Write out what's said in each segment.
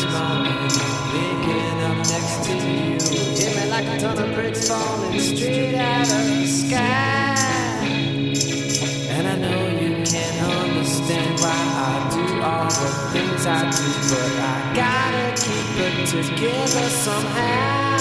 morning, waking up next to you. Hit me like a ton of bricks falling straight out of the sky. And I know you can't understand why I do all the things I do, but I gotta keep it together somehow.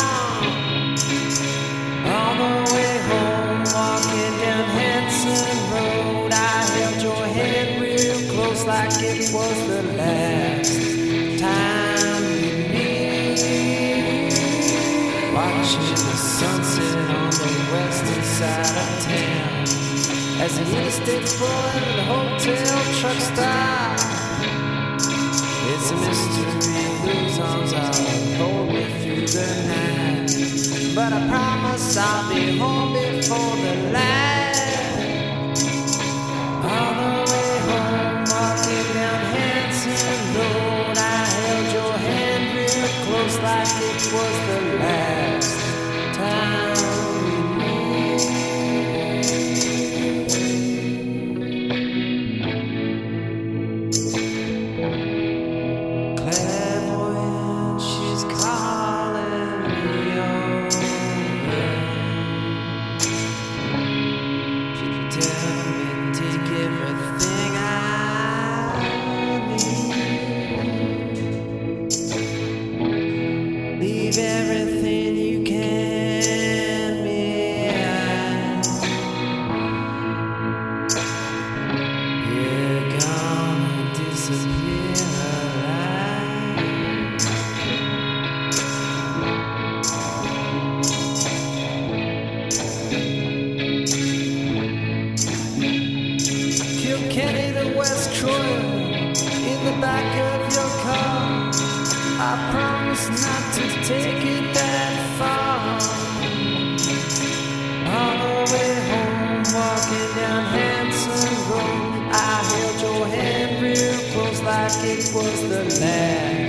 On the way home, walking down Hanson Road, I held your hand real close like it was the last time we meet. Watching the sunset on the western side of town as the interstate pulling the hotel truck stop. It's a mystery whose arms I'll hold me through the night, but I promise I'll be home before the light. On the way home, walking down Hanson Road, I held your hand real close like it was the last time we met. Clairvoyant, she's calling me over. She tell me take everything I need, leave everything you can behind. You're gonna disappear alive. Kilkenny to West Troy, in the back of your car. I promise not to take it that far. On the way home, walking down Hanson Road, I held your hand real close like it was the last